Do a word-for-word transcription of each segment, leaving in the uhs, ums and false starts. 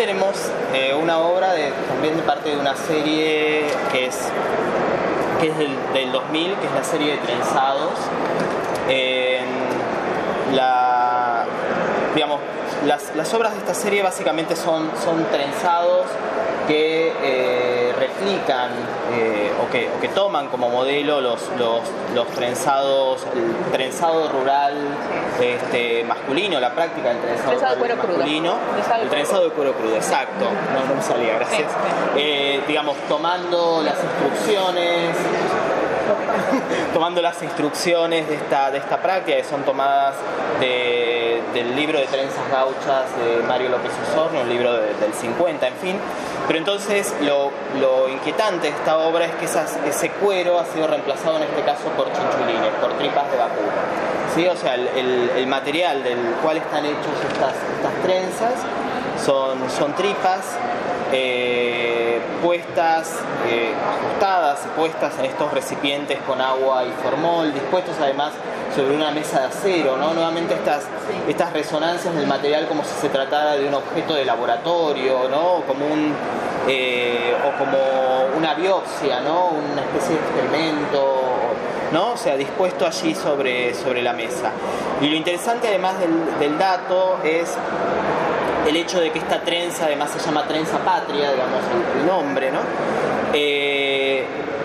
tenemos eh, una obra de, también de parte de una serie que es, que es del, del dos mil, que es la serie de Trenzados. Eh, la, digamos, las, las obras de esta serie básicamente son, son trenzados que eh, replican eh, o, que, o que toman como modelo los, los, los trenzados, el trenzado rural este, masculino, la práctica del trenzado, trenzado de cuero masculino, crudo. el trenzado de cuero crudo, exacto, no, no me salía, gracias. Eh, digamos, tomando las instrucciones, tomando las instrucciones de esta, de esta práctica, que son tomadas de, del libro de Trenzas Gauchas de Mario López Osorno, un libro de, del cincuenta, en fin. Pero entonces lo, lo inquietante de esta obra es que esas, ese cuero ha sido reemplazado en este caso por chinchulines, por tripas de vacuno. ¿Sí? O sea, el, el, el material del cual están hechos estas, estas trenzas son, son tripas eh, puestas, eh, ajustadas y puestas en estos recipientes con agua y formol, dispuestos además sobre una mesa de acero, ¿no? Nuevamente estas, estas resonancias del material como si se tratara de un objeto de laboratorio, ¿no? O como un, eh, o como una biopsia, ¿no? Una especie de experimento, ¿no? O sea, dispuesto allí sobre, sobre la mesa. Y lo interesante además del, del dato es el hecho de que esta trenza además se llama trenza patria, digamos el, el nombre, ¿no? Eh,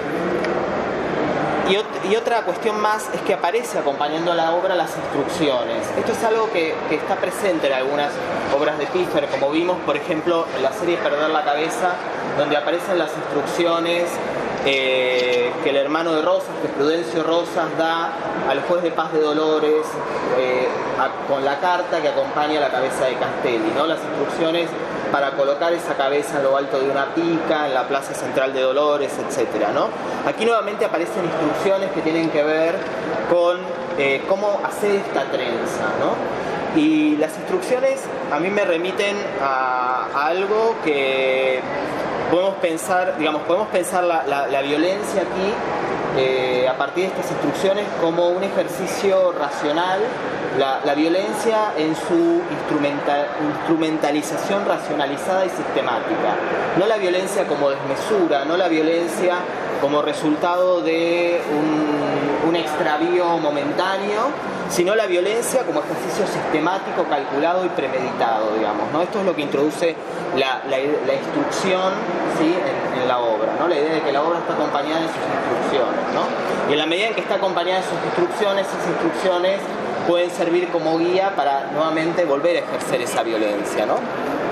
Y, ot y otra cuestión más es que aparece acompañando a la obra las instrucciones. Esto es algo que, que está presente en algunas obras de Piffer, como vimos, por ejemplo, en la serie Perder la Cabeza, donde aparecen las instrucciones eh, que el hermano de Rosas, que Prudencio Rosas, da al juez de paz de Dolores eh, a, con la carta que acompaña la cabeza de Castelli, ¿no? Las instrucciones para colocar esa cabeza en lo alto de una pica, en la plaza central de Dolores, etcétera, ¿no? Aquí nuevamente aparecen instrucciones que tienen que ver con eh, cómo hacer esta trenza, ¿no? Y las instrucciones a mí me remiten a, a algo que podemos pensar, digamos, podemos pensar la, la, la violencia aquí eh, a partir de estas instrucciones como un ejercicio racional. La, la violencia en su instrumental, instrumentalización racionalizada y sistemática. No la violencia como desmesura, no la violencia como resultado de un, un extravío momentáneo, sino la violencia como ejercicio sistemático, calculado y premeditado, digamos, ¿no? Esto es lo que introduce la, la, la instrucción, ¿sí? en, en la obra, ¿no? La idea de que la obra está acompañada de sus instrucciones, ¿no? Y en la medida en que está acompañada de sus instrucciones, esas instrucciones pueden servir como guía para nuevamente volver a ejercer esa violencia, ¿no?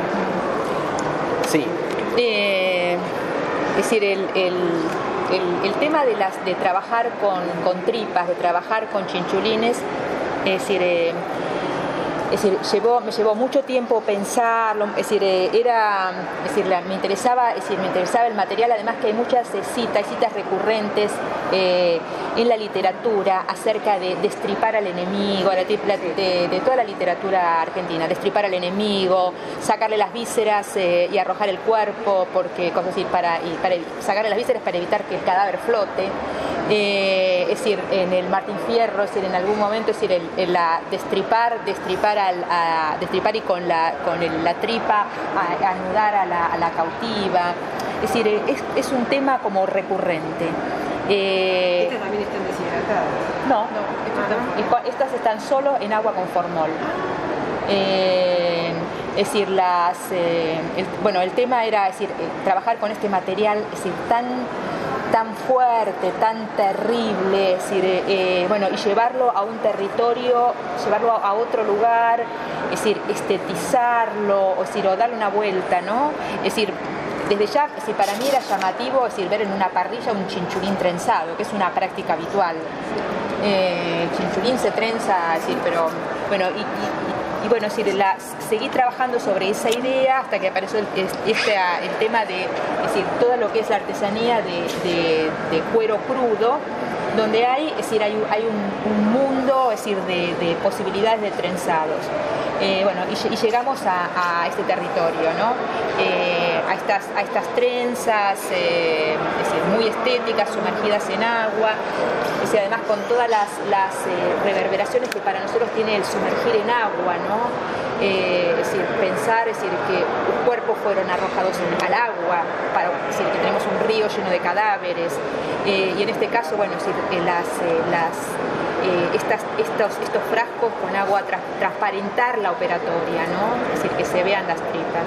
Sí. Eh, es decir, el, el, el, el tema de, las, de trabajar con, con tripas, de trabajar con chinchulines, es decir, eh, es decir llevó, me llevó mucho tiempo pensarlo, es decir, eh, era, es decir, la, me interesaba, es decir, me interesaba el material, además que hay muchas eh, citas, citas recurrentes eh, en la literatura acerca de destripar al enemigo, de, de, de toda la literatura argentina, destripar al enemigo, sacarle las vísceras eh, y arrojar el cuerpo, porque cosas así, para, y para sacarle las vísceras para evitar que el cadáver flote. Eh, es decir, en el Martín Fierro, es decir, en algún momento, es decir, el, el, la destripar, destripar al, a, destripar y con la, con el, la tripa a, a anudar a la, a la cautiva. Es decir, es, es un tema como recurrente. Eh, ¿Estas también están deshidratadas? No, no, estas, estas están solo en agua con formol. Eh, es decir, las, eh, el, bueno, el tema era, es decir, eh, trabajar con este material, es decir, tan tan fuerte, tan terrible, es decir, eh, bueno, y llevarlo a un territorio, llevarlo a, a otro lugar, es decir, estetizarlo, es decir, o darle una vuelta, ¿no? Es decir, desde ya, es decir, para mí era llamativo, es decir, ver en una parrilla un chinchulín trenzado, que es una práctica habitual. Eh, el chinchulín se trenza, es decir, pero, bueno, y, y Y bueno, es decir, la, seguí trabajando sobre esa idea hasta que apareció el, este, el tema de, es decir, todo lo que es la artesanía de, de, de cuero crudo, donde hay, es decir, hay, hay un, un mundo, es decir, de, de posibilidades de trenzados. Eh, bueno, y, y llegamos a, a este territorio, ¿no? Eh, a, estas, a estas trenzas, eh, es decir, muy estéticas, sumergidas en agua, es decir, además con todas las, las eh, reverberaciones que para nosotros tiene el sumergir en agua, ¿no? Eh, es decir, pensar, es decir, que un cuerpo fueron arrojados al agua, para es decir, que tenemos un río lleno de cadáveres. Eh, y en este caso, bueno, es decir, eh, las, eh, las, eh, estas, estos, estos frascos con agua, tra transparentar la operatoria, ¿no? Es decir, que se vean las tripas.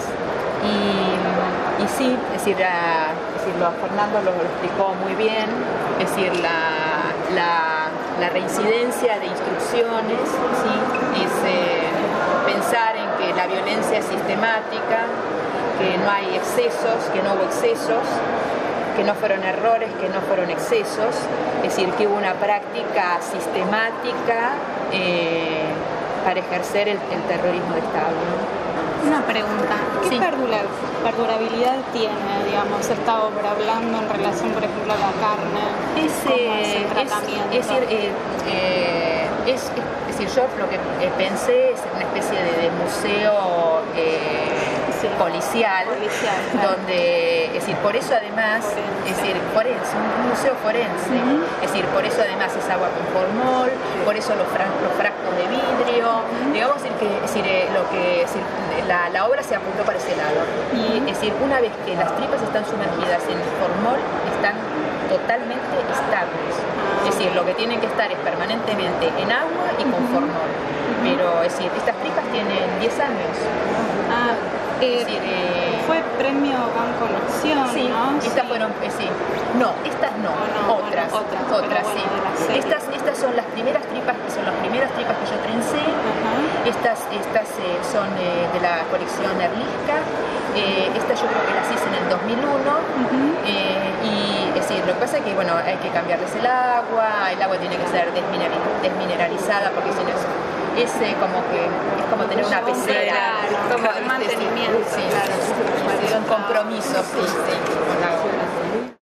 Y, y sí, es decir, a, es decir lo, Fernando lo, lo explicó muy bien, es decir, la, la, la reincidencia de instrucciones, ¿sí? Es eh, pensar en que la violencia es sistemática, que no hay excesos, que no hubo excesos, que no fueron errores, que no fueron excesos, es decir, que hubo una práctica sistemática eh, para ejercer el, el terrorismo de Estado, ¿no? Una pregunta, ¿qué sí. perdura, perdurabilidad tiene, digamos, esta obra, hablando en relación, por ejemplo, a la carne? Es, ¿Cómo es el tratamiento? Es, es, decir, eh, eh, es, es decir, yo lo que eh, pensé es una especie de, de museo eh, sí. policial, policial claro. donde, es decir, por eso además, forense. es decir, forense, un museo forense, uh-huh. es decir, por eso además es agua con formol, por eso los, fra los frascos de vidrio, uh-huh. digamos decir, que, es decir, eh, lo que, es decir, la, la obra se apuntó para ese lado, y es decir, una vez que las tripas están sumergidas en formol, están totalmente estables, es decir, lo que tienen que estar es permanentemente en agua y con formol, pero es decir, estas tripas tienen diez años. Ah, eh, es decir, eh, fue premio Banco Nación, sí, ¿no? Estas sí. fueron, eh, sí, no, estas no, no otras, bueno, otras, otras sí. Bueno, estas, estas son las primeras tripas, que son las primeras tripas que yo trencé. Uh-huh. Estas, estas eh, son eh, de la colección Erlisca. Eh, estas yo creo que las hice en el dos mil uno. Uh-huh. eh, y es decir, lo que pasa es que bueno, hay que cambiarles el agua, el agua tiene que ser desmineralizada porque si no es es eh, como que es como tener una pecera, como de mantenimiento, sí, claro, es un compromiso, sí, sí.